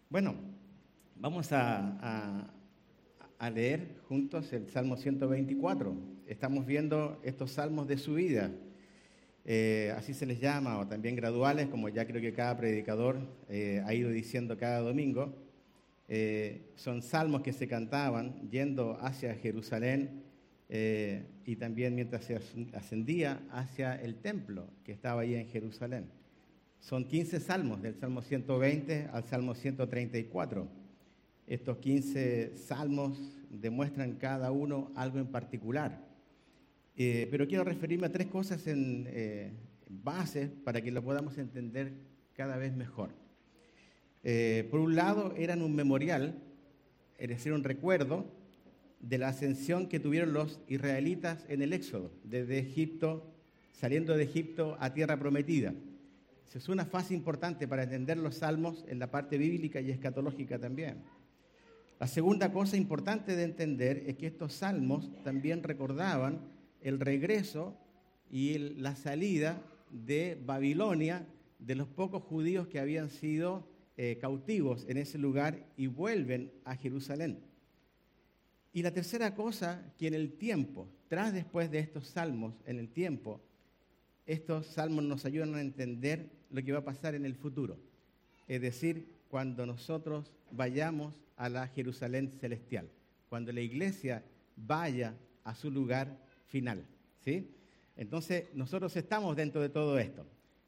Bueno, vamos a leer juntos el Salmo 124. Estamos viendo estos salmos de subida, así se les llama, o también graduales, como ya creo que cada predicador ha ido diciendo cada domingo. Son salmos que se cantaban yendo hacia Jerusalén y también mientras se ascendía hacia el templo que estaba ahí en Jerusalén. Son 15 salmos, del Salmo 120 al Salmo 134. Estos 15 salmos demuestran cada uno algo en particular. Pero quiero referirme a tres cosas en base para que lo podamos entender cada vez mejor. Por un lado, eran un memorial, es decir, un recuerdo de la ascensión que tuvieron los israelitas en el Éxodo, desde Egipto, saliendo de Egipto a tierra prometida. Esa es una fase importante para entender los salmos en la parte bíblica y escatológica también. La segunda cosa importante de entender es que estos salmos también recordaban el regreso y la salida de Babilonia de los pocos judíos que habían sido cautivos en ese lugar y vuelven a Jerusalén. Y la tercera cosa, que en el tiempo, después de estos salmos, en el tiempo, estos salmos nos ayudan a entender lo que va a pasar en el futuro. Es decir, cuando nosotros vayamos a la Jerusalén celestial, cuando la iglesia vaya a su lugar final, ¿sí? Entonces, nosotros estamos dentro de todo esto.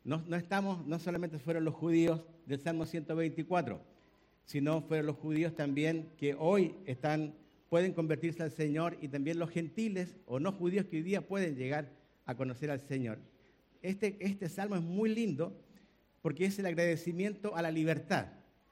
No solamente fueron los judíos del Salmo 124, sino fueron los judíos también que hoy pueden convertirse al Señor, y también los gentiles o no judíos que hoy día pueden llegar a conocer al Señor. Este salmo es muy lindo porque es el agradecimiento a la libertad.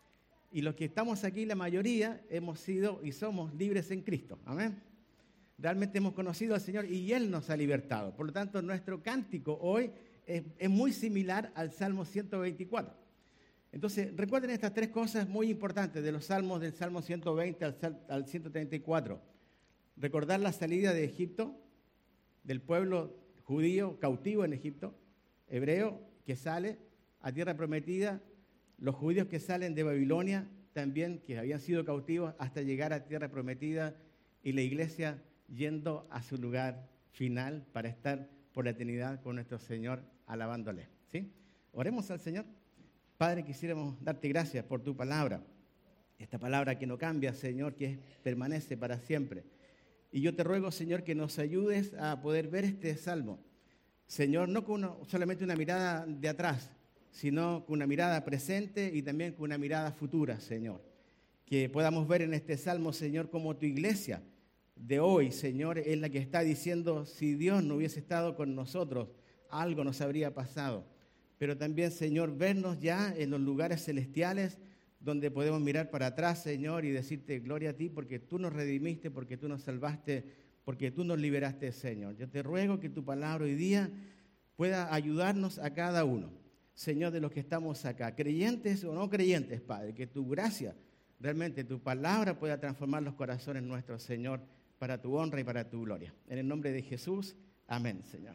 Y los que estamos aquí, la mayoría, hemos sido y somos libres en Cristo. Amén. Realmente hemos conocido al Señor y Él nos ha libertado. Por lo tanto, nuestro cántico hoy es muy similar al Salmo 124. Entonces, recuerden estas tres cosas muy importantes de los salmos, del Salmo 120 al 134. Recordar la salida de Egipto, del pueblo judío cautivo en Egipto, hebreo que sale a tierra prometida, los judíos que salen de Babilonia también, que habían sido cautivos hasta llegar a tierra prometida, y la iglesia yendo a su lugar final para estar por la eternidad con nuestro Señor alabándole. ¿Sí? Oremos al Señor. Padre, quisiéramos darte gracias por tu palabra, esta palabra que no cambia, Señor, que permanece para siempre. Y yo te ruego, Señor, que nos ayudes a poder ver este salmo, Señor, no con solamente una mirada de atrás, sino con una mirada presente y también con una mirada futura, Señor. Que podamos ver en este salmo, Señor, como tu iglesia de hoy, Señor, es la que está diciendo, si Dios no hubiese estado con nosotros, algo nos habría pasado. Pero también, Señor, vernos ya en los lugares celestiales donde podemos mirar para atrás, Señor, y decirte gloria a ti porque tú nos redimiste, porque tú nos salvaste, porque tú nos liberaste, Señor. Yo te ruego que tu palabra hoy día pueda ayudarnos a cada uno, Señor, de los que estamos acá, creyentes o no creyentes, Padre, que tu gracia, realmente tu palabra pueda transformar los corazones nuestros, Señor, para tu honra y para tu gloria. En el nombre de Jesús, amén, Señor.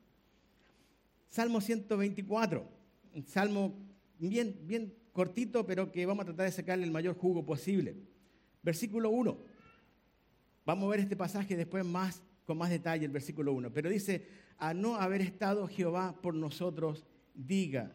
Salmo 124, un salmo bien cortito, pero que vamos a tratar de sacarle el mayor jugo posible. Versículo 1. Vamos a ver este pasaje después con más detalle, el versículo 1. Pero dice, a no haber estado Jehová por nosotros, diga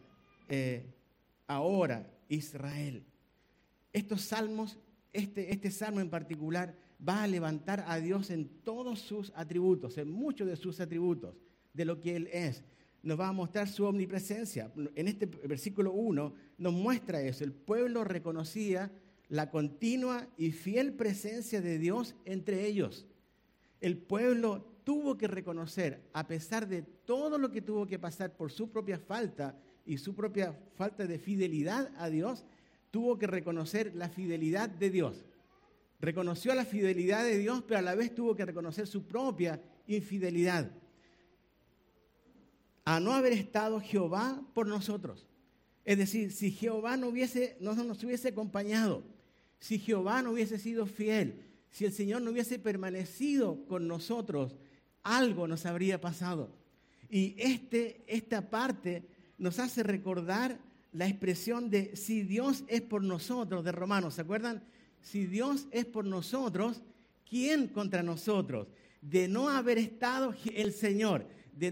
ahora Israel. Estos salmos, este salmo en particular, va a levantar a Dios en todos sus atributos, en muchos de sus atributos, de lo que Él es. Nos va a mostrar su omnipresencia. En este versículo 1 nos muestra eso. El pueblo reconocía la continua y fiel presencia de Dios entre ellos. El pueblo tuvo que reconocer, a pesar de todo lo que tuvo que pasar por su propia falta y su propia falta de fidelidad a Dios, tuvo que reconocer la fidelidad de Dios. Reconoció la fidelidad de Dios, pero a la vez tuvo que reconocer su propia infidelidad. A no haber estado Jehová por nosotros. Es decir, si Jehová no nos hubiese acompañado, si Jehová no hubiese sido fiel, si el Señor no hubiese permanecido con nosotros, algo nos habría pasado. Y esta parte nos hace recordar la expresión de si Dios es por nosotros de Romanos, ¿se acuerdan? Si Dios es por nosotros, ¿quién contra nosotros? De no haber estado el Señor,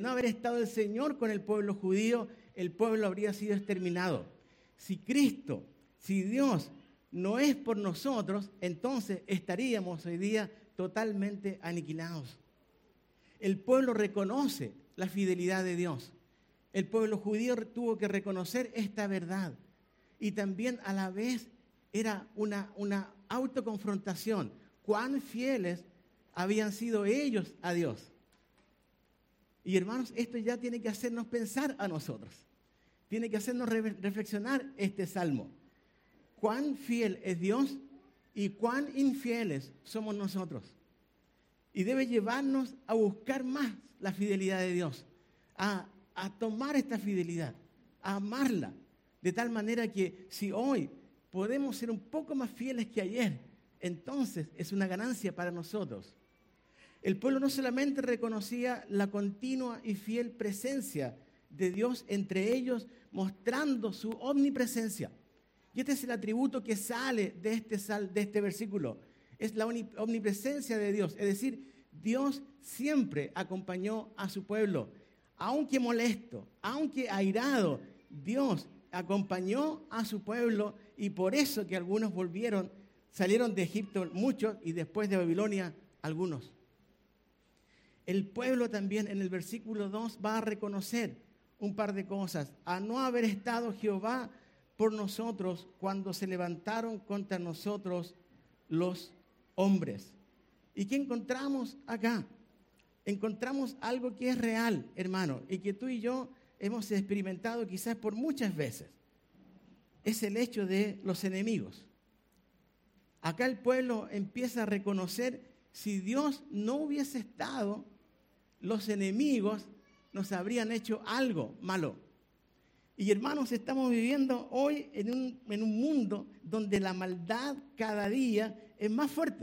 con el pueblo judío, el pueblo habría sido exterminado. Si Cristo, si Dios no es por nosotros, entonces estaríamos hoy día totalmente aniquilados. El pueblo reconoce la fidelidad de Dios. El pueblo judío tuvo que reconocer esta verdad. Y también a la vez era una autoconfrontación. Cuán fieles habían sido ellos a Dios. Y hermanos, esto ya tiene que hacernos pensar a nosotros. Tiene que hacernos reflexionar este salmo. Cuán fiel es Dios y cuán infieles somos nosotros. Y debe llevarnos a buscar más la fidelidad de Dios, a tomar esta fidelidad, a amarla, de tal manera que si hoy podemos ser un poco más fieles que ayer, entonces es una ganancia para nosotros. El pueblo no solamente reconocía la continua y fiel presencia de Dios entre ellos, mostrando su omnipresencia. Y este es el atributo que sale de este versículo. Es la omnipresencia de Dios. Es decir, Dios siempre acompañó a su pueblo. Aunque molesto, aunque airado, Dios acompañó a su pueblo y por eso que algunos salieron de Egipto muchos y después de Babilonia algunos. El pueblo también en el versículo 2 va a reconocer un par de cosas. A no haber estado Jehová por nosotros cuando se levantaron contra nosotros los hombres. ¿Y qué encontramos acá? Encontramos algo que es real, hermano, y que tú y yo hemos experimentado quizás por muchas veces. Es el hecho de los enemigos. Acá el pueblo empieza a reconocer, si Dios no hubiese estado, los enemigos nos habrían hecho algo malo. Y hermanos, estamos viviendo hoy en un mundo donde la maldad cada día es más fuerte.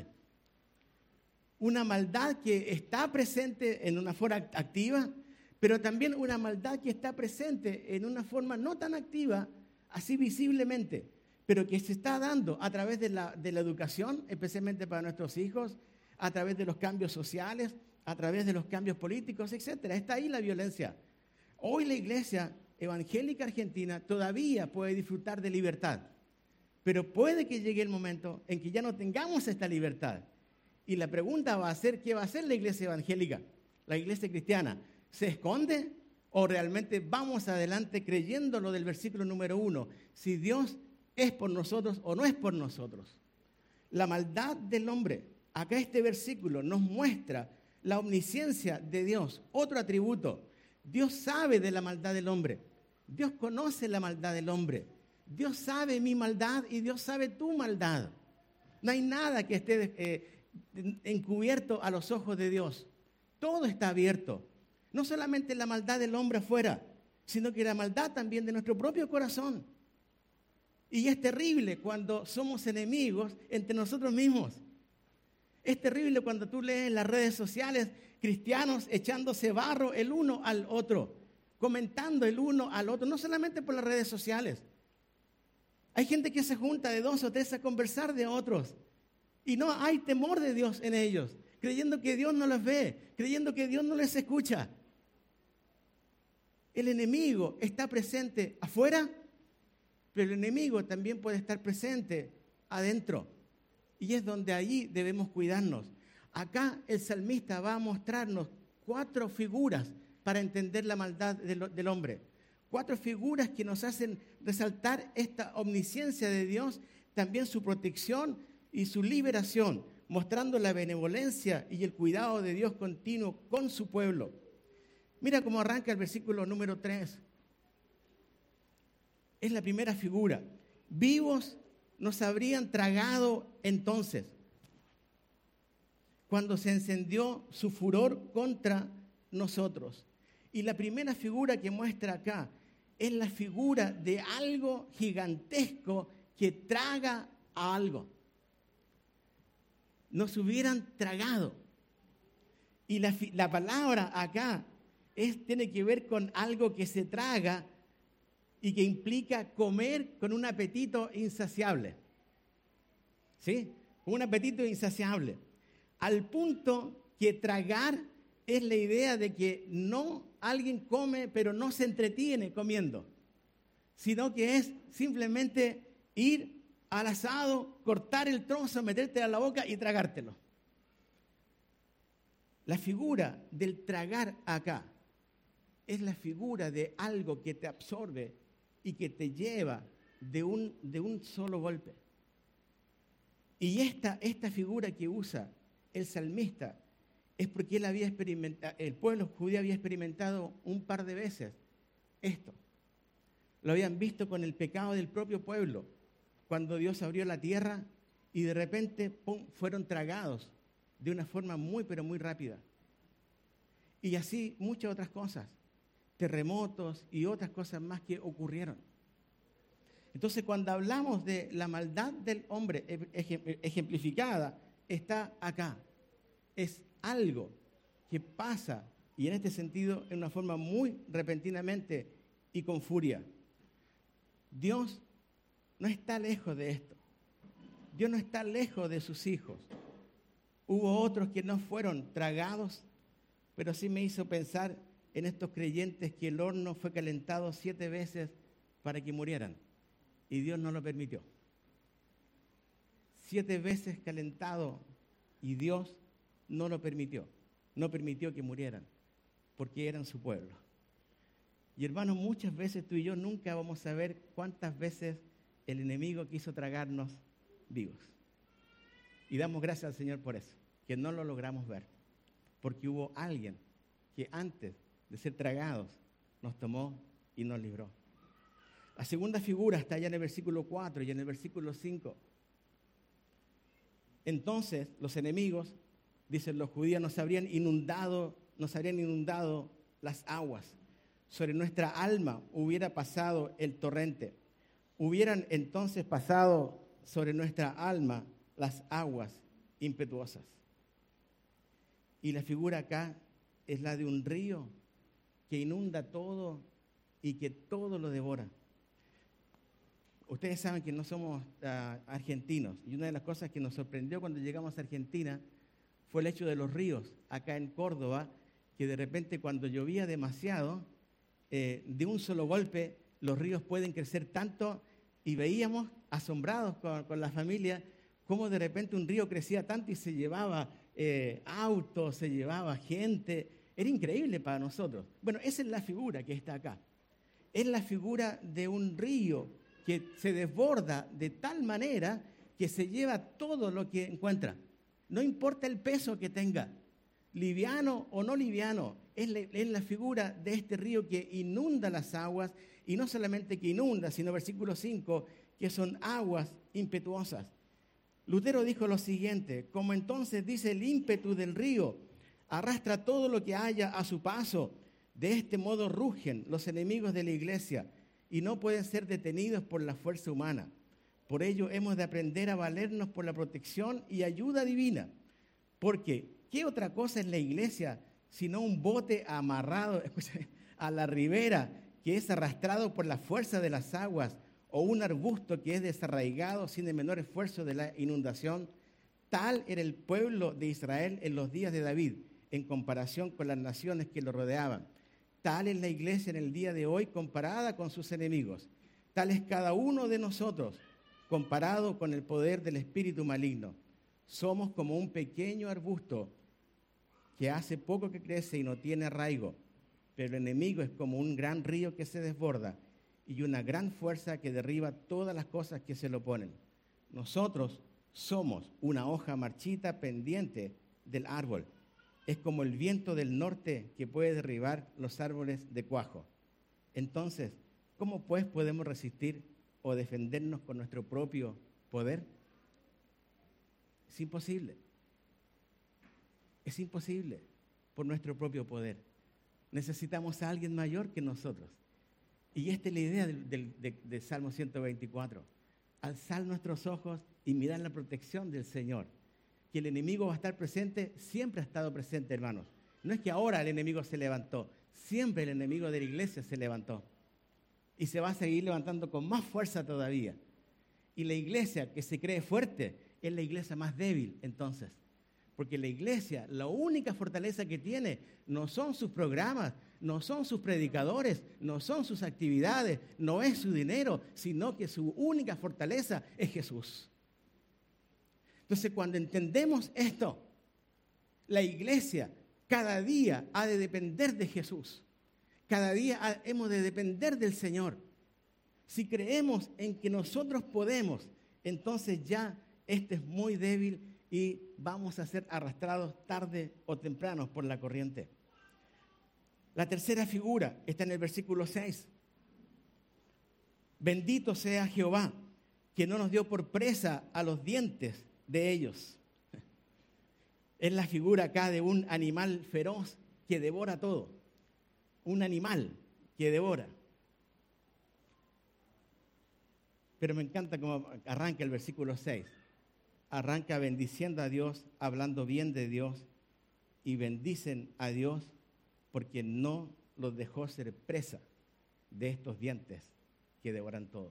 Una maldad que está presente en una forma activa, pero también una maldad que está presente en una forma no tan activa, así visiblemente, pero que se está dando a través de la educación, especialmente para nuestros hijos, a través de los cambios sociales, a través de los cambios políticos, etc. Está ahí la violencia. Hoy la iglesia evangélica argentina todavía puede disfrutar de libertad, pero puede que llegue el momento en que ya no tengamos esta libertad. Y la pregunta va a ser, ¿qué va a hacer la iglesia evangélica, la iglesia cristiana? ¿Se esconde o realmente vamos adelante creyendo lo del versículo número 1? Si Dios es por nosotros o no es por nosotros. La maldad del hombre, acá este versículo nos muestra la omnisciencia de Dios, otro atributo. Dios sabe de la maldad del hombre. Dios conoce la maldad del hombre. Dios sabe mi maldad y Dios sabe tu maldad. No hay nada que esté encubierto a los ojos de Dios. Todo está abierto. No solamente la maldad del hombre afuera, sino que la maldad también de nuestro propio corazón. Y es terrible cuando somos enemigos entre nosotros mismos. Es terrible cuando tú lees en las redes sociales cristianos echándose barro el uno al otro, comentando el uno al otro, no solamente por las redes sociales. Hay gente que se junta de 2 o 3 a conversar de otros y no hay temor de Dios en ellos, creyendo que Dios no los ve, creyendo que Dios no les escucha. El enemigo está presente afuera, pero el enemigo también puede estar presente adentro. Y es donde allí debemos cuidarnos. Acá el salmista va a mostrarnos 4 figuras para entender la maldad del hombre. 4 figuras que nos hacen resaltar esta omnisciencia de Dios, también su protección y su liberación, mostrando la benevolencia y el cuidado de Dios continuo con su pueblo. Mira cómo arranca el versículo número 3. Es la primera figura. Vivos nos habrían tragado entonces, cuando se encendió su furor contra nosotros. Y la primera figura que muestra acá es la figura de algo gigantesco que traga a algo. Nos hubieran tragado. Y la palabra acá tiene que ver con algo que se traga y que implica comer con un apetito insaciable. ¿Sí? Un apetito insaciable. Al punto que tragar es la idea de que no alguien come, pero no se entretiene comiendo, sino que es simplemente ir al asado, cortar el trozo, metértelo a la boca y tragártelo. La figura del tragar acá es la figura de algo que te absorbe y que te lleva de un solo golpe. Y esta figura que usa el salmista es porque el pueblo judío había experimentado un par de veces esto. Lo habían visto con el pecado del propio pueblo, cuando Dios abrió la tierra y de repente ¡pum!, fueron tragados de una forma muy, pero muy rápida. Y así muchas otras cosas, terremotos y otras cosas más que ocurrieron. Entonces, cuando hablamos de la maldad del hombre ejemplificada, está acá. Es algo que pasa, y en este sentido, en una forma muy repentinamente y con furia. Dios no está lejos de esto. Dios no está lejos de sus hijos. Hubo otros que no fueron tragados, pero sí me hizo pensar en estos creyentes que el horno fue calentado 7 veces para que murieran. Y Dios no lo permitió. 7 veces calentado y Dios no lo permitió. No permitió que murieran porque eran su pueblo. Y hermanos, muchas veces tú y yo nunca vamos a ver cuántas veces el enemigo quiso tragarnos vivos. Y damos gracias al Señor por eso, que no lo logramos ver. Porque hubo alguien que antes de ser tragados nos tomó y nos libró. La segunda figura está allá en el versículo 4 y en el versículo 5. Entonces los enemigos, dicen los judíos, nos habrían inundado las aguas. Sobre nuestra alma hubiera pasado el torrente. Hubieran entonces pasado sobre nuestra alma las aguas impetuosas. Y la figura acá es la de un río que inunda todo y que todo lo devora. Ustedes saben que no somos argentinos, y una de las cosas que nos sorprendió cuando llegamos a Argentina fue el hecho de los ríos acá en Córdoba, que de repente cuando llovía demasiado, de un solo golpe los ríos pueden crecer tanto, y veíamos asombrados con la familia cómo de repente un río crecía tanto y se llevaba autos, se llevaba gente. Era increíble para nosotros. Bueno, esa es la figura que está acá. Es la figura de un río que se desborda de tal manera que se lleva todo lo que encuentra. No importa el peso que tenga, liviano o no liviano, es la figura de este río que inunda las aguas, y no solamente que inunda, sino versículo 5, que son aguas impetuosas. Lutero dijo lo siguiente: como entonces dice el ímpetu del río, arrastra todo lo que haya a su paso. De este modo rugen los enemigos de la iglesia y no pueden ser detenidos por la fuerza humana. Por ello hemos de aprender a valernos por la protección y ayuda divina. Porque, ¿qué otra cosa es la iglesia sino un bote amarrado a la ribera que es arrastrado por la fuerza de las aguas, o un arbusto que es desarraigado sin el menor esfuerzo de la inundación? Tal era el pueblo de Israel en los días de David, en comparación con las naciones que lo rodeaban. Tal es la iglesia en el día de hoy comparada con sus enemigos. Tal es cada uno de nosotros comparado con el poder del espíritu maligno. Somos como un pequeño arbusto que hace poco que crece y no tiene arraigo, pero el enemigo es como un gran río que se desborda y una gran fuerza que derriba todas las cosas que se lo oponen. Nosotros somos una hoja marchita pendiente del árbol. Es como el viento del norte que puede derribar los árboles de cuajo. Entonces, ¿cómo pues podemos resistir o defendernos con nuestro propio poder? Es imposible. Es imposible por nuestro propio poder. Necesitamos a alguien mayor que nosotros. Y esta es la idea del Salmo 124. Alzar nuestros ojos y mirar la protección del Señor. Que el enemigo va a estar presente, siempre ha estado presente, hermanos. No es que ahora el enemigo se levantó, siempre el enemigo de la iglesia se levantó. y se va a seguir levantando con más fuerza todavía. Y la iglesia que se cree fuerte es la iglesia más débil entonces. Porque la iglesia, la única fortaleza que tiene no son sus programas, no son sus predicadores, no son sus actividades, no es su dinero, sino que su única fortaleza es Jesús. Entonces, cuando entendemos esto, la iglesia cada día ha de depender de Jesús. Cada día hemos de depender del Señor. Si creemos en que nosotros podemos, entonces ya este es muy débil y vamos a ser arrastrados tarde o temprano por la corriente. La tercera figura está en el versículo 6. Bendito sea Jehová, que no nos dio por presa a los dientes de ellos. Es la figura acá de un animal feroz que devora todo. Un animal que devora. Pero me encanta cómo arranca el versículo 6. Arranca bendiciendo a Dios, hablando bien de Dios, y bendicen a Dios porque no los dejó ser presa de estos dientes que devoran todo.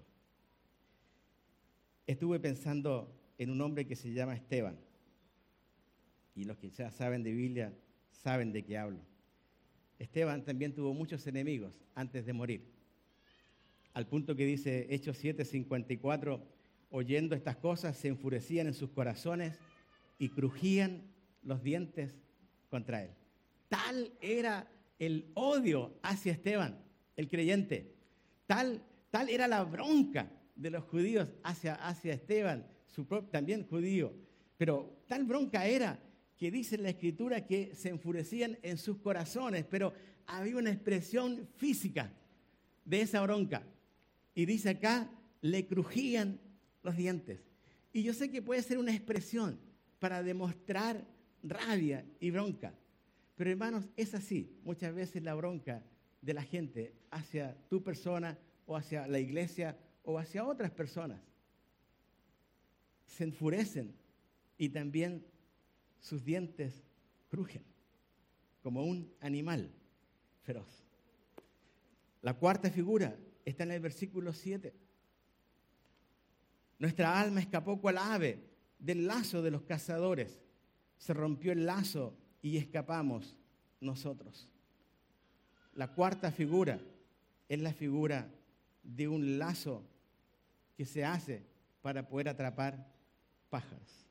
Estuve pensando en un hombre que se llama Esteban, y los que ya saben de Biblia saben de qué hablo. Esteban también tuvo muchos enemigos antes de morir, al punto que dice Hechos 7:54, oyendo estas cosas se enfurecían en sus corazones y crujían los dientes contra él. Tal era el odio hacia Esteban, el creyente. Tal era la bronca de los judíos hacia Esteban, también judío. Pero tal bronca era que dice en la Escritura que se enfurecían en sus corazones, pero había una expresión física de esa bronca. Y dice acá, le crujían los dientes. Y yo sé que puede ser una expresión para demostrar rabia y bronca. Pero hermanos, es así. Muchas veces la bronca de la gente hacia tu persona o hacia la iglesia o hacia otras personas. Se enfurecen y también sus dientes crujen como un animal feroz. La cuarta figura está en el versículo 7. Nuestra alma escapó cual ave del lazo de los cazadores. Se rompió el lazo y escapamos nosotros. La cuarta figura es la figura de un lazo que se hace para poder atrapar pájaros.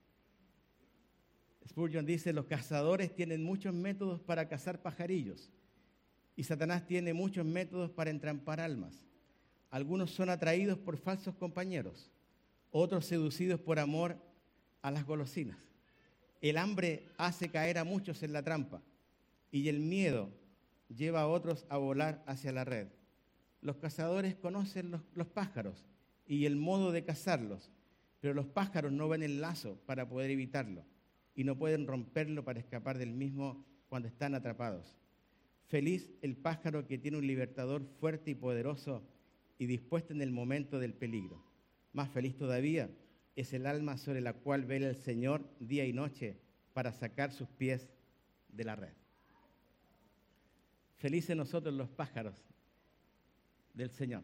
Spurgeon dice, los cazadores tienen muchos métodos para cazar pajarillos y Satanás tiene muchos métodos para entrampar almas. Algunos son atraídos por falsos compañeros, otros seducidos por amor a las golosinas. El hambre hace caer a muchos en la trampa y el miedo lleva a otros a volar hacia la red. Los cazadores conocen los pájaros y el modo de cazarlos, pero los pájaros no ven el lazo para poder evitarlo y no pueden romperlo para escapar del mismo cuando están atrapados. Feliz el pájaro que tiene un libertador fuerte y poderoso y dispuesto en el momento del peligro. Más feliz todavía es el alma sobre la cual vela el Señor día y noche para sacar sus pies de la red. Felices nosotros los pájaros del Señor.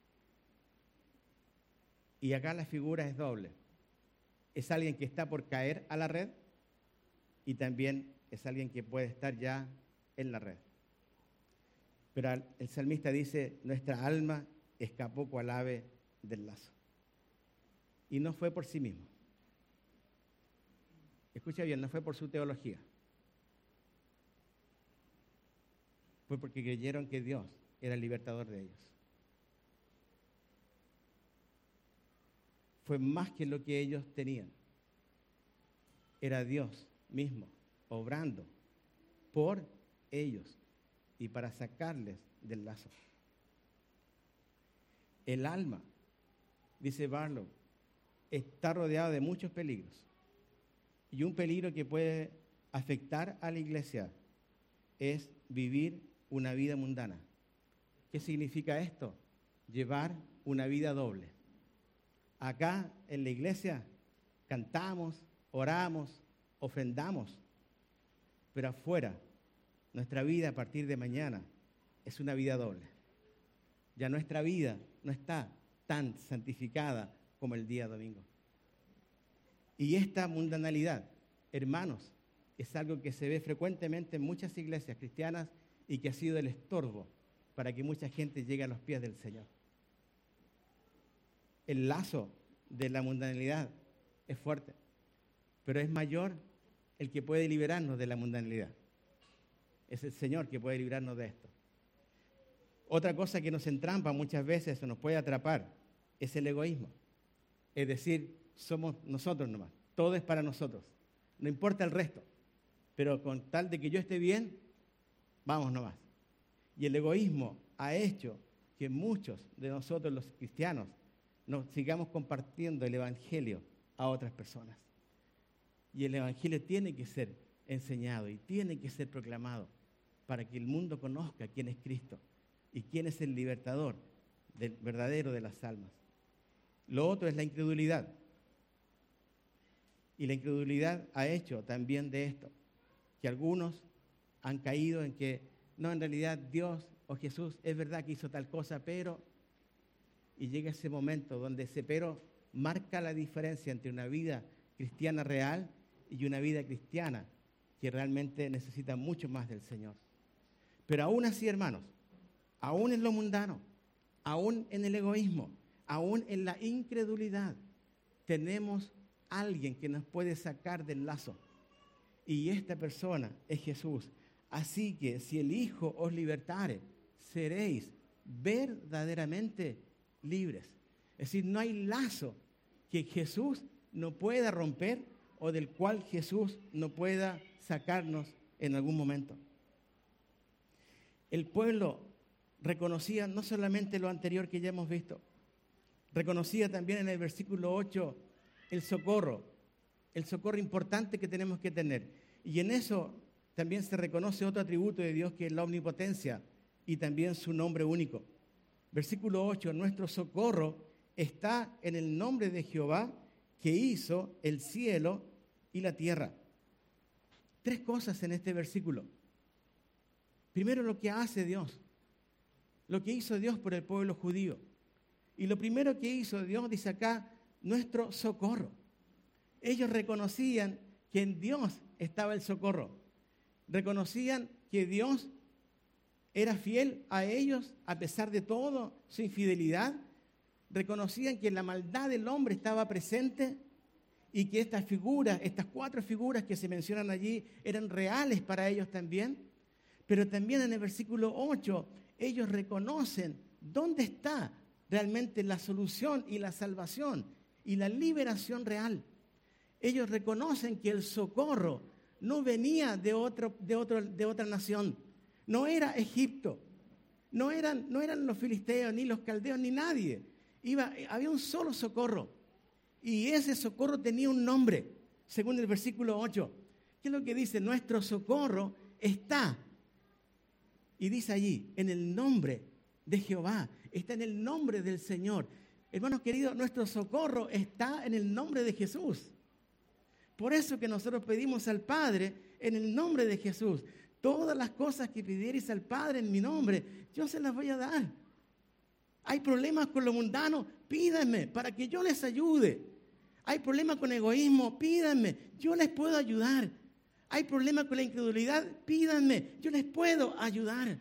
Y acá la figura es doble. Es alguien que está por caer a la red y también es alguien que puede estar ya en la red. Pero el salmista dice, nuestra alma escapó cual ave del lazo. Y no fue por sí mismo. Escucha bien, no fue por su teología. Fue porque creyeron que Dios era el libertador de ellos. Fue más que lo que ellos tenían. Era Dios mismo, obrando por ellos y para sacarles del lazo. El alma, dice Barlow, está rodeado de muchos peligros. Y un peligro que puede afectar a la iglesia es vivir una vida mundana. ¿Qué significa esto? Llevar una vida doble. Acá en la iglesia cantamos, oramos, ofrendamos, pero afuera nuestra vida a partir de mañana es una vida doble. Ya nuestra vida no está tan santificada como el día domingo. Y esta mundanalidad, hermanos, es algo que se ve frecuentemente en muchas iglesias cristianas y que ha sido el estorbo para que mucha gente llegue a los pies del Señor. El lazo de la mundanalidad es fuerte, pero es mayor el que puede liberarnos de la mundanalidad. Es el Señor que puede librarnos de esto. Otra cosa que nos entrampa muchas veces o nos puede atrapar es el egoísmo. Es decir, somos nosotros nomás, todo es para nosotros, no importa el resto, pero con tal de que yo esté bien, vamos nomás. Y el egoísmo ha hecho que muchos de nosotros los cristianos nos sigamos compartiendo el Evangelio a otras personas. Y el Evangelio tiene que ser enseñado y tiene que ser proclamado para que el mundo conozca quién es Cristo y quién es el libertador del verdadero de las almas. Lo otro es la incredulidad. Y la incredulidad ha hecho también de esto, que algunos han caído en que, no, en realidad Dios o Jesús es verdad que hizo tal cosa, pero, y llega ese momento donde ese pero marca la diferencia entre una vida cristiana real y una vida cristiana que realmente necesita mucho más del Señor. Pero aún así, hermanos, aún en lo mundano, aún en el egoísmo, aún en la incredulidad, tenemos alguien que nos puede sacar del lazo. Y esta persona es Jesús. Así que si el Hijo os libertare, seréis verdaderamente libres. Es decir, no hay lazo que Jesús no pueda romper o del cual Jesús no pueda sacarnos en algún momento. El pueblo reconocía no solamente lo anterior que ya hemos visto, reconocía también en el versículo 8 el socorro importante que tenemos que tener. Y en eso también se reconoce otro atributo de Dios que es la omnipotencia y también su nombre único. Versículo 8, nuestro socorro está en el nombre de Jehová que hizo el cielo y la tierra. Tres cosas en este versículo. Primero, lo que hace Dios, lo que hizo Dios por el pueblo judío. Y lo primero que hizo Dios, dice acá, nuestro socorro. Ellos reconocían que en Dios estaba el socorro. Reconocían que Dios era fiel a ellos a pesar de todo su infidelidad. Reconocían que la maldad del hombre estaba presente y que estas figuras, estas cuatro figuras que se mencionan allí, eran reales para ellos también. Pero también en el versículo 8, ellos reconocen dónde está realmente la solución y la salvación y la liberación real. Ellos reconocen que el socorro no venía de otra nación. No era Egipto, no eran los filisteos, ni los caldeos, ni nadie. Había un solo socorro. Y ese socorro tenía un nombre, según el versículo 8. ¿Qué es lo que dice? Nuestro socorro está, y dice allí, en el nombre de Jehová, está en el nombre del Señor. Hermanos queridos, nuestro socorro está en el nombre de Jesús. Por eso que nosotros pedimos al Padre en el nombre de Jesús. Todas las cosas que pidierais al Padre en mi nombre, yo se las voy a dar. Hay problemas con lo mundano, pídanme para que yo les ayude. Hay problemas con egoísmo, pídanme, yo les puedo ayudar. Hay problemas con la incredulidad, pídanme, yo les puedo ayudar.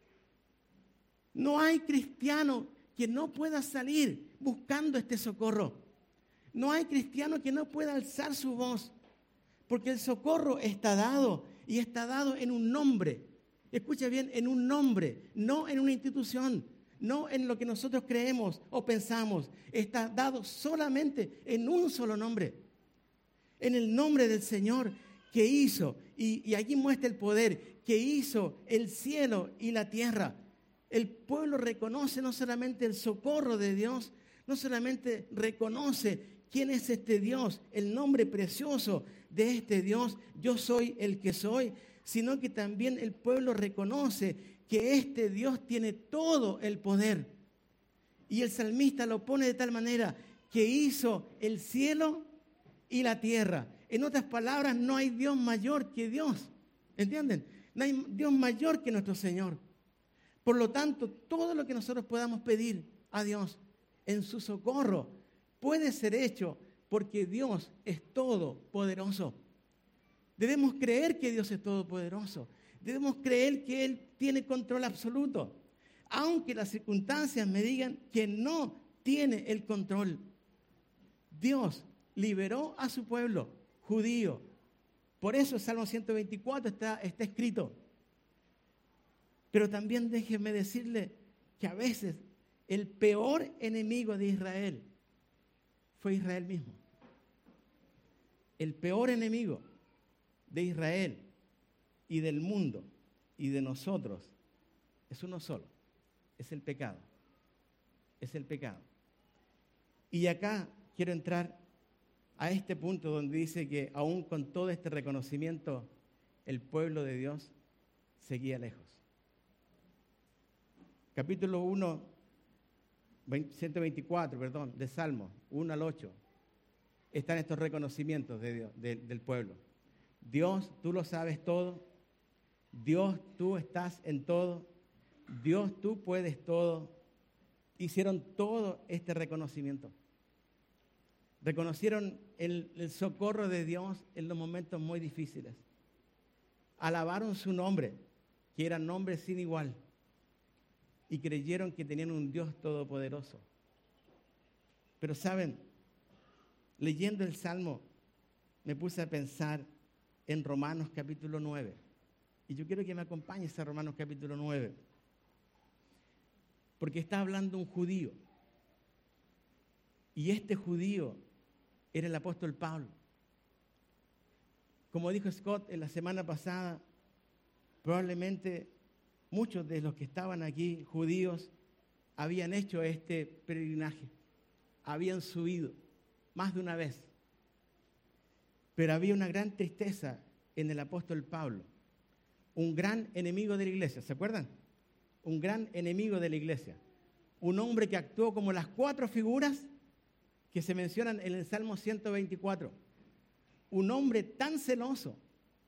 No hay cristiano que no pueda salir buscando este socorro. No hay cristiano que no pueda alzar su voz, porque el socorro está dado y está dado en un nombre. Escucha bien, en un nombre, no en una institución, no en lo que nosotros creemos o pensamos. Está dado solamente en un solo nombre, en el nombre del Señor que hizo, y allí muestra el poder, que hizo el cielo y la tierra. El pueblo reconoce no solamente el socorro de Dios, no solamente reconoce quién es este Dios, el nombre precioso de este Dios, yo soy el que soy, sino que también el pueblo reconoce que este Dios tiene todo el poder. Y el salmista lo pone de tal manera que hizo el cielo y la tierra. En otras palabras, no hay Dios mayor que Dios. ¿Entienden? No hay Dios mayor que nuestro Señor. Por lo tanto, todo lo que nosotros podamos pedir a Dios en su socorro puede ser hecho porque Dios es todopoderoso. Debemos creer que Dios es todopoderoso. Debemos creer que Él tiene control absoluto. Aunque las circunstancias me digan que no tiene el control. Dios liberó a su pueblo judío. Por eso el Salmo 124 está escrito. Pero también déjeme decirle que a veces el peor enemigo de Israel fue Israel mismo. El peor enemigo de Israel y del mundo y de nosotros es uno solo, es el pecado. Es el pecado. Y acá quiero entrar a este punto donde dice que aún con todo este reconocimiento, el pueblo de Dios seguía lejos. Capítulo 1, 124, de Salmo, 1 al 8, están estos reconocimientos de Dios, del pueblo. Dios, tú lo sabes todo. Dios, tú estás en todo. Dios, tú puedes todo. Hicieron todo este reconocimiento. Reconocieron el socorro de Dios en los momentos muy difíciles. Alabaron su nombre, que era nombre sin igual. Y creyeron que tenían un Dios todopoderoso. Pero saben, leyendo el Salmo, me puse a pensar en Romanos capítulo 9. Y yo quiero que me acompañes a Romanos capítulo 9. Porque está hablando un judío. Y este judío era el apóstol Pablo. Como dijo Scott en la semana pasada, probablemente muchos de los que estaban aquí, judíos, habían hecho este peregrinaje. Habían subido más de una vez. Pero había una gran tristeza en el apóstol Pablo. Un gran enemigo de la iglesia, ¿se acuerdan? Un gran enemigo de la iglesia. Un hombre que actuó como las 4 figuras que se mencionan en el Salmo 124. Un hombre tan celoso,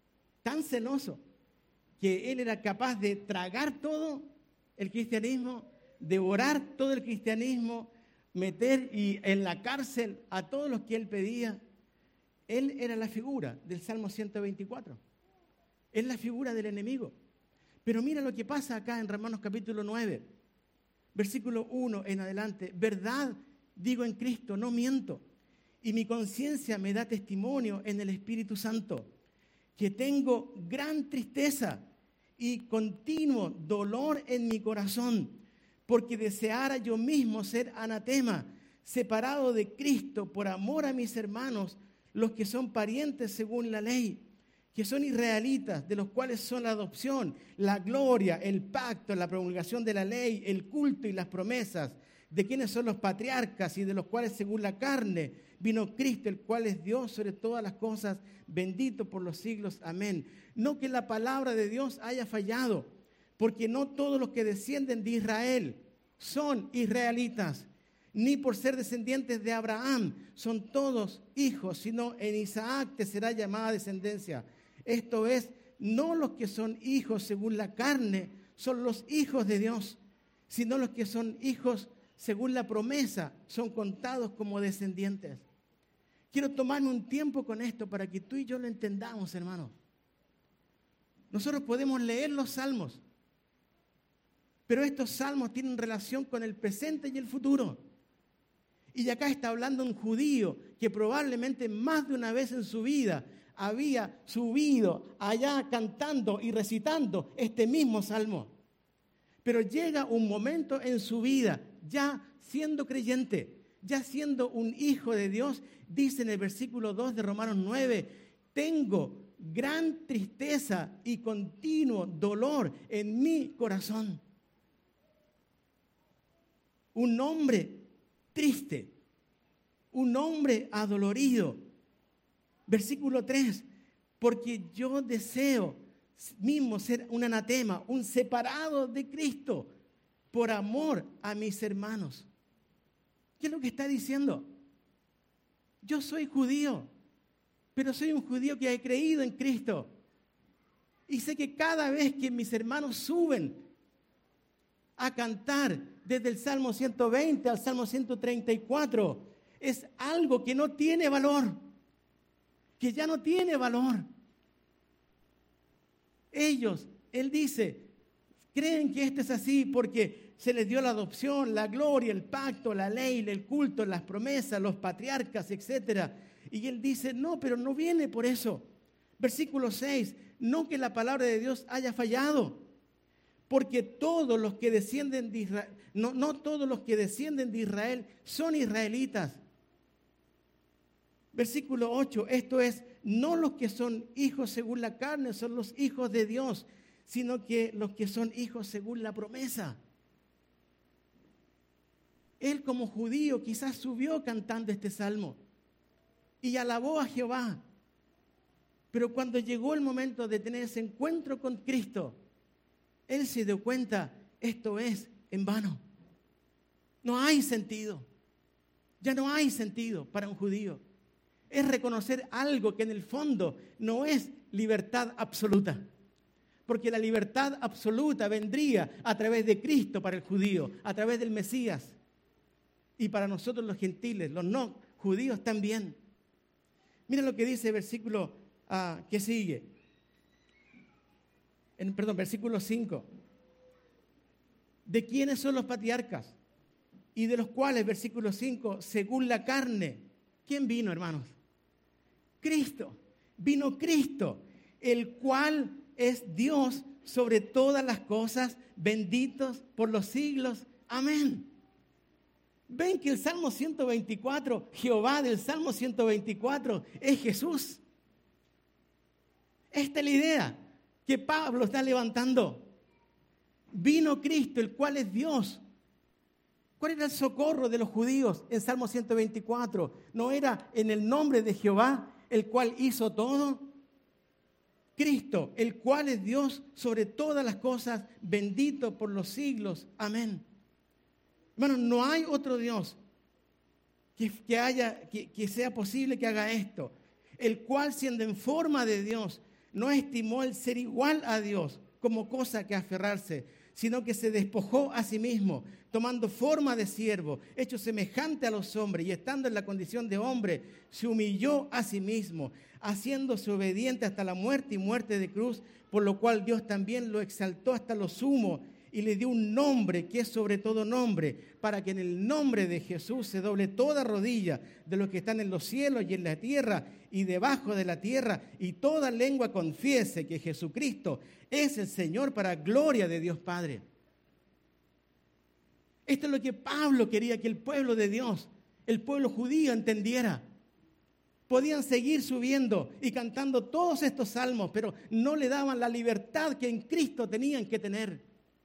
que él era capaz de tragar todo el cristianismo, devorar todo el cristianismo, meter en la cárcel a todos los que él pedía. Él era la figura del Salmo 124. Es la figura del enemigo. Pero mira lo que pasa acá en Romanos capítulo 9, versículo 1 en adelante. Verdad digo en Cristo, no miento. Y mi conciencia me da testimonio en el Espíritu Santo, que tengo gran tristeza y continuo dolor en mi corazón, porque deseara yo mismo ser anatema, separado de Cristo por amor a mis hermanos, los que son parientes según la ley, que son israelitas, de los cuales son la adopción, la gloria, el pacto, la promulgación de la ley, el culto y las promesas, de quienes son los patriarcas y de los cuales según la carne vino Cristo, el cual es Dios sobre todas las cosas, bendito por los siglos. Amén. No que la palabra de Dios haya fallado, porque no todos los que descienden de Israel son israelitas, ni por ser descendientes de Abraham son todos hijos, sino en Isaac te será llamada descendencia. Esto es, no los que son hijos según la carne son los hijos de Dios, sino los que son hijos según la promesa son contados como descendientes. Quiero tomarme un tiempo con esto para que tú y yo lo entendamos, hermano. Nosotros podemos leer los salmos, pero estos salmos tienen relación con el presente y el futuro. Y acá está hablando un judío que probablemente más de una vez en su vida había subido allá cantando y recitando este mismo salmo. Pero llega un momento en su vida, ya siendo creyente, ya siendo un hijo de Dios, dice en el versículo 2 de Romanos 9, tengo gran tristeza y continuo dolor en mi corazón. Un hombre triste, un hombre adolorido. Versículo 3, porque yo deseo mismo ser un anatema, un separado de Cristo, por amor a mis hermanos. ¿Qué es lo que está diciendo? Yo soy judío, pero soy un judío que ha creído en Cristo. Y sé que cada vez que mis hermanos suben a cantar desde el Salmo 120 al Salmo 134. Es algo que no tiene valor, que ya no tiene valor. Él dice, creen que esto es así porque se les dio la adopción, la gloria, el pacto, la ley, el culto, las promesas, los patriarcas, etc. Y él dice, no, pero no viene por eso. Versículo 6, no que la palabra de Dios haya fallado, porque todos los que descienden de Israel, no todos los que descienden de Israel son israelitas. Versículo 8, esto es, no los que son hijos según la carne son los hijos de Dios, sino que los que son hijos según la promesa. Él como judío quizás subió cantando este salmo y alabó a Jehová. Pero cuando llegó el momento de tener ese encuentro con Cristo, él se dio cuenta, esto es en vano. No hay sentido. Ya no hay sentido para un judío. Es reconocer algo que en el fondo no es libertad absoluta. Porque la libertad absoluta vendría a través de Cristo para el judío, a través del Mesías. Y para nosotros los gentiles, los no judíos también. Miren lo que dice el versículo que sigue. Versículo 5. ¿De quiénes son los patriarcas? Y de los cuales, versículo 5, según la carne. ¿Quién vino, hermanos? Cristo. Vino Cristo, el cual es Dios sobre todas las cosas, benditos por los siglos. Amén. Ven que el Salmo 124, Jehová del Salmo 124, es Jesús. Esta es la idea que Pablo está levantando. Vino Cristo, el cual es Dios. ¿Cuál era el socorro de los judíos en Salmo 124? ¿No era en el nombre de Jehová, el cual hizo todo? Cristo, el cual es Dios sobre todas las cosas, bendito por los siglos. Amén. Hermanos, no hay otro Dios que sea posible que haga esto. El cual, siendo en forma de Dios, no estimó el ser igual a Dios como cosa que aferrarse, sino que se despojó a sí mismo, tomando forma de siervo, hecho semejante a los hombres, y estando en la condición de hombre, se humilló a sí mismo, haciéndose obediente hasta la muerte y muerte de cruz, por lo cual Dios también lo exaltó hasta lo sumo, y le dio un nombre que es sobre todo nombre, para que en el nombre de Jesús se doble toda rodilla de los que están en los cielos y en la tierra y debajo de la tierra, y toda lengua confiese que Jesucristo es el Señor, para gloria de Dios Padre. Esto es lo que Pablo quería que el pueblo de Dios, el pueblo judío, entendiera. Podían seguir subiendo y cantando todos estos salmos, pero no le daban la libertad que en Cristo tenían que tener.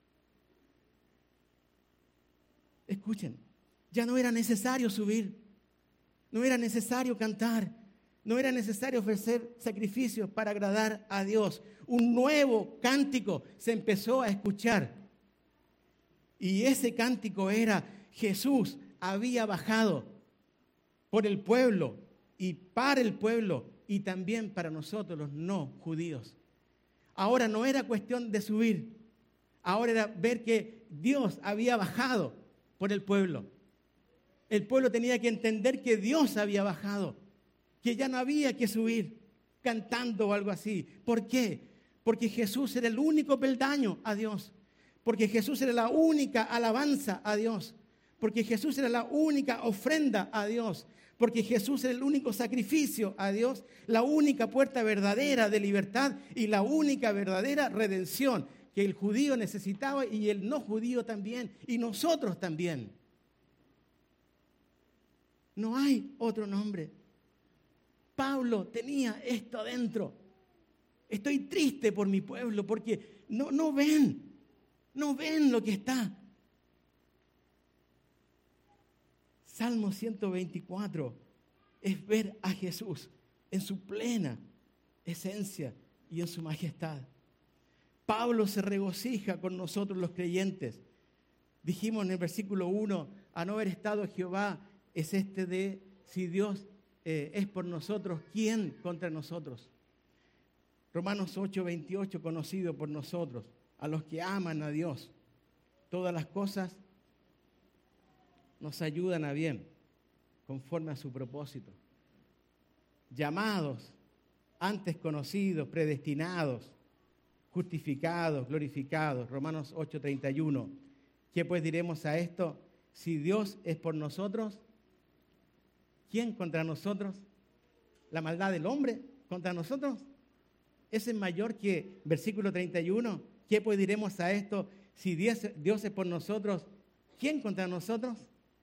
Escuchen, ya no era necesario subir, no era necesario cantar, no era necesario ofrecer sacrificios para agradar a Dios. Un nuevo cántico se empezó a escuchar. Y ese cántico era: Jesús había bajado por el pueblo y para el pueblo y también para nosotros los no judíos. Ahora no era cuestión de subir, ahora era ver que Dios había bajado por el pueblo. El pueblo tenía que entender que Dios había bajado, que ya no había que subir cantando o algo así. ¿Por qué? Porque Jesús era el único peldaño a Dios. Porque Jesús era la única alabanza a Dios. Porque Jesús era la única ofrenda a Dios. Porque Jesús era el único sacrificio a Dios, la única puerta verdadera de libertad y la única verdadera redención que el judío necesitaba y el no judío también, y nosotros también. No hay otro nombre. Pablo tenía esto adentro. Estoy triste por mi pueblo porque no ven lo que está. Salmo 124 es ver a Jesús en su plena esencia y en su majestad. Pablo se regocija con nosotros los creyentes. Dijimos en el versículo 1, a no haber estado Jehová, es si Dios es por nosotros, ¿quién contra nosotros? Romanos 8:28, conocido por nosotros, a los que aman a Dios. todas las cosas nos ayudan a bien, conforme a su propósito. Llamados, antes conocidos, predestinados, justificados, glorificados. Romanos 8:31. ¿Qué pues diremos a esto? Si Dios es por nosotros, ¿quién contra nosotros? ¿La maldad del hombre contra nosotros? ¿Ese es mayor que versículo 31? ¿Qué pues diremos a esto? Si Dios es por nosotros, ¿quién contra nosotros?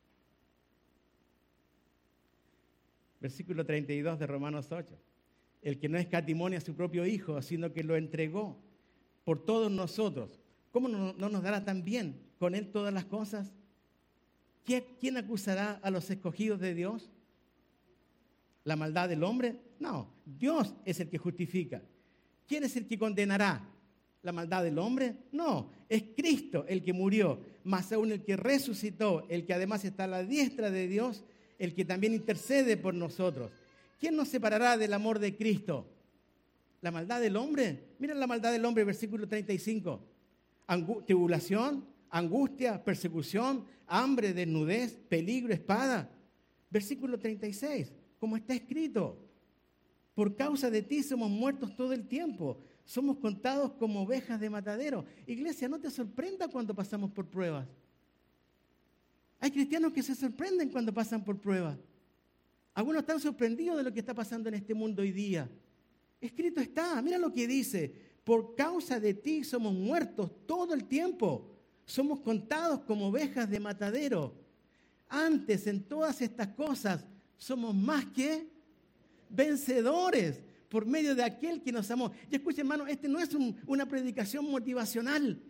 Versículo 32 de Romanos 8. El que no escatimó a su propio Hijo, sino que lo entregó por todos nosotros, ¿cómo no nos dará también con Él todas las cosas? ¿Quién acusará a los escogidos de Dios? ¿La maldad del hombre? No, Dios es el que justifica. ¿Quién es el que condenará? ¿La maldad del hombre? No, es Cristo el que murió, más aún el que resucitó, el que además está a la diestra de Dios, el que también intercede por nosotros. ¿Quién nos separará del amor de Cristo? ¿La maldad del hombre? Mira la maldad del hombre, versículo 35. Tribulación, angustia, persecución, hambre, desnudez, peligro, espada. Versículo 36, como está escrito, por causa de ti somos muertos todo el tiempo, somos contados como ovejas de matadero. Iglesia, no te sorprenda cuando pasamos por pruebas. Hay cristianos que se sorprenden cuando pasan por pruebas. Algunos están sorprendidos de lo que está pasando en este mundo hoy día. Escrito está, mira lo que dice, por causa de ti somos muertos todo el tiempo, somos contados como ovejas de matadero. Antes, en todas estas cosas, somos más que vencedores por medio de aquel que nos amó. Y escuchen, hermano, este no es una predicación motivacional.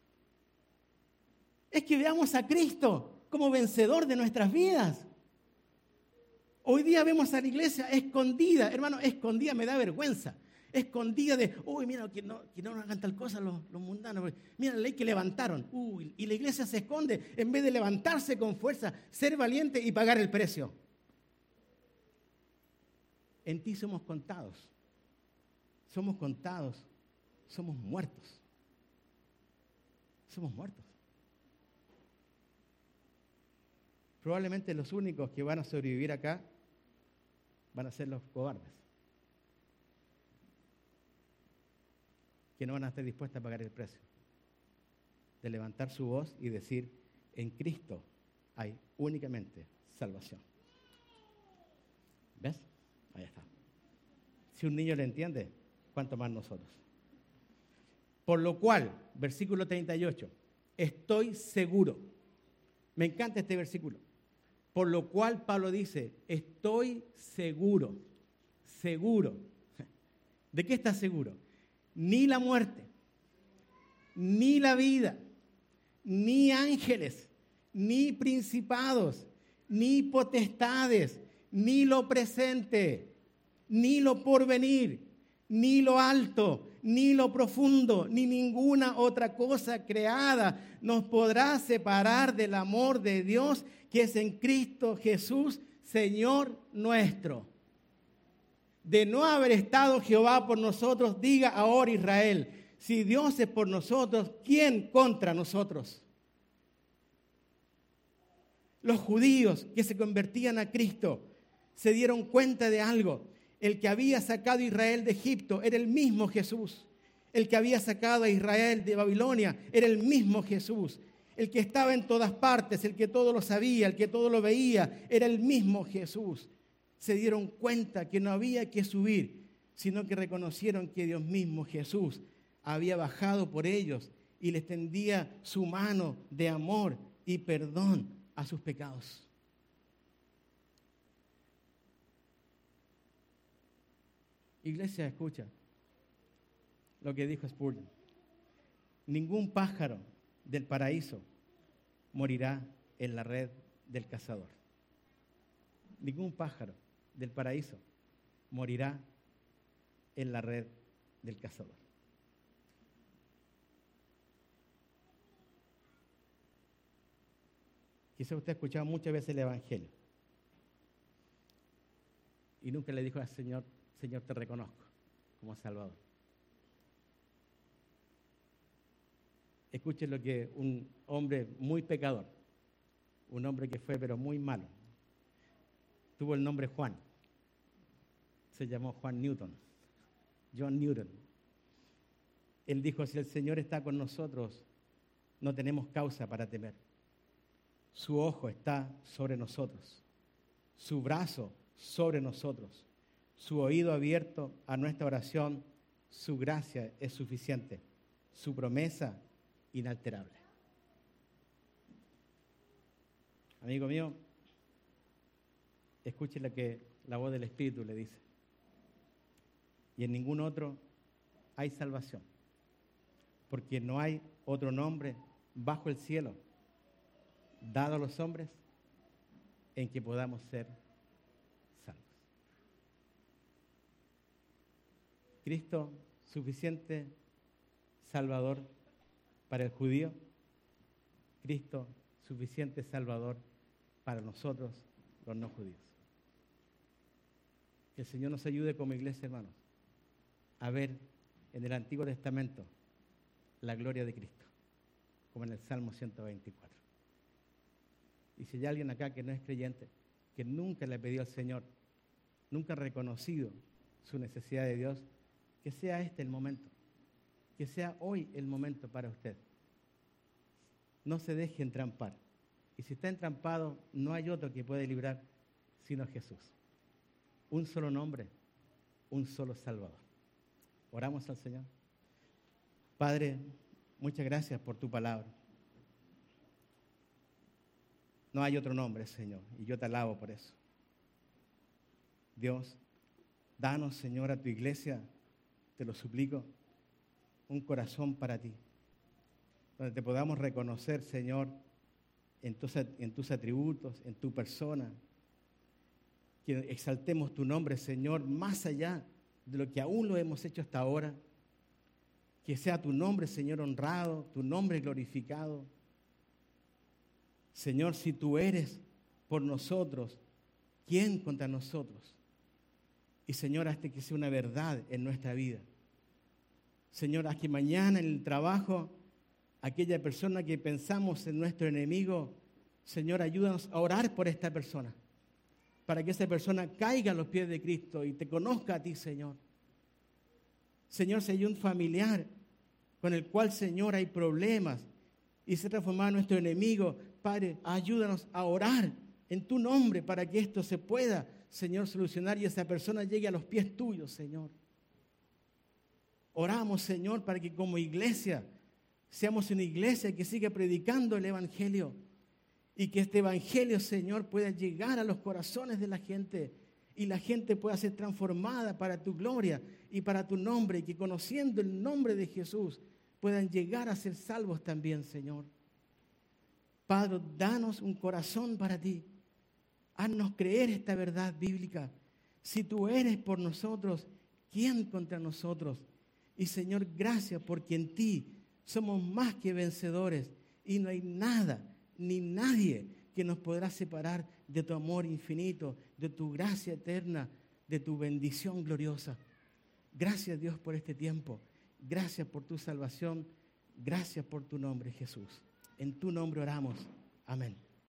Es que veamos a Cristo como vencedor de nuestras vidas. Hoy día vemos a la iglesia escondida, hermano, escondida, me da vergüenza. Escondida de, uy, mira, que no hagan tal cosa los mundanos. Mira la ley que levantaron. Uy, y la iglesia se esconde en vez de levantarse con fuerza, ser valiente y pagar el precio. En ti somos contados. Somos contados. Somos muertos. Somos muertos. Probablemente los únicos que van a sobrevivir acá van a ser los cobardes, que no van a estar dispuestos a pagar el precio de levantar su voz y decir, en Cristo hay únicamente salvación. ¿Ves? Ahí está. Si un niño le entiende, ¿cuánto más nosotros? Por lo cual, versículo 38, estoy seguro. Me encanta este versículo. Por lo cual Pablo dice, estoy seguro. ¿Seguro? ¿De qué estás seguro? Ni la muerte, ni la vida, ni ángeles, ni principados, ni potestades, ni lo presente, ni lo porvenir, ni lo alto, ni lo profundo, ni ninguna otra cosa creada nos podrá separar del amor de Dios que es en Cristo Jesús, Señor nuestro. De no haber estado Jehová por nosotros, diga ahora Israel, si Dios es por nosotros, ¿quién contra nosotros? Los judíos que se convertían a Cristo se dieron cuenta de algo. El que había sacado a Israel de Egipto era el mismo Jesús. El que había sacado a Israel de Babilonia era el mismo Jesús. El que estaba en todas partes, el que todo lo sabía, el que todo lo veía, era el mismo Jesús. Se dieron cuenta que no había que subir, sino que reconocieron que Dios mismo, Jesús, había bajado por ellos y les tendía su mano de amor y perdón a sus pecados. Iglesia, escucha lo que dijo Spurgeon. Ningún pájaro del paraíso morirá en la red del cazador. Ningún pájaro del paraíso morirá en la red del cazador. Quizá usted ha escuchado muchas veces el Evangelio y nunca le dijo al Señor, Señor, te reconozco como Salvador. Escuchen lo que un hombre muy pecador, un hombre que fue pero muy malo, tuvo el nombre Juan. Se llamó Juan Newton, John Newton. Él dijo, si el Señor está con nosotros, no tenemos causa para temer. Su ojo está sobre nosotros, su brazo sobre nosotros, su oído abierto a nuestra oración, su gracia es suficiente, su promesa inalterable. Amigo mío, escuche lo que la voz del Espíritu le dice. Y en ningún otro hay salvación, porque no hay otro nombre bajo el cielo dado a los hombres en que podamos ser salvos. Cristo, suficiente Salvador para el judío, Cristo, suficiente Salvador para nosotros, los no judíos. Que el Señor nos ayude como iglesia, hermanos, a ver en el Antiguo Testamento la gloria de Cristo, como en el Salmo 124. Y si hay alguien acá que no es creyente, que nunca le pidió al Señor, nunca ha reconocido su necesidad de Dios, que sea este el momento, que sea hoy el momento para usted. No se deje entrampar. Y si está entrampado, no hay otro que puede librar sino Jesús. Un solo nombre, un solo Salvador. Oramos al Señor. Padre, muchas gracias por tu palabra. No hay otro nombre, Señor, y yo te alabo por eso. Dios, danos, Señor, a tu iglesia, te lo suplico, un corazón para ti, donde te podamos reconocer, Señor, en tus atributos, en tu persona, que exaltemos tu nombre, Señor, más allá de lo que aún lo hemos hecho hasta ahora, que sea tu nombre, Señor, honrado, tu nombre glorificado. Señor, si tú eres por nosotros, ¿quién contra nosotros? Y Señor, haz que sea una verdad en nuestra vida. Señor, haz que mañana en el trabajo, aquella persona que pensamos en nuestro enemigo, Señor, ayúdanos a orar por esta persona, para que esa persona caiga a los pies de Cristo y te conozca a ti, Señor. Señor, si hay un familiar con el cual, Señor, hay problemas y se transforma en nuestro enemigo, Padre, ayúdanos a orar en tu nombre para que esto se pueda, Señor, solucionar y esa persona llegue a los pies tuyos, Señor. Oramos, Señor, para que como iglesia seamos una iglesia que siga predicando el Evangelio y que este Evangelio, Señor, pueda llegar a los corazones de la gente y la gente pueda ser transformada para tu gloria y para tu nombre, y que conociendo el nombre de Jesús puedan llegar a ser salvos también, Señor. Padre, danos un corazón para ti. Haznos creer esta verdad bíblica. Si tú eres por nosotros, ¿quién contra nosotros? Y Señor, gracias porque en ti somos más que vencedores y no hay nada ni nadie que nos podrá separar de tu amor infinito, de tu gracia eterna, de tu bendición gloriosa. Gracias, Dios, por este tiempo. Gracias por tu salvación. Gracias por tu nombre, Jesús. En tu nombre oramos. Amén.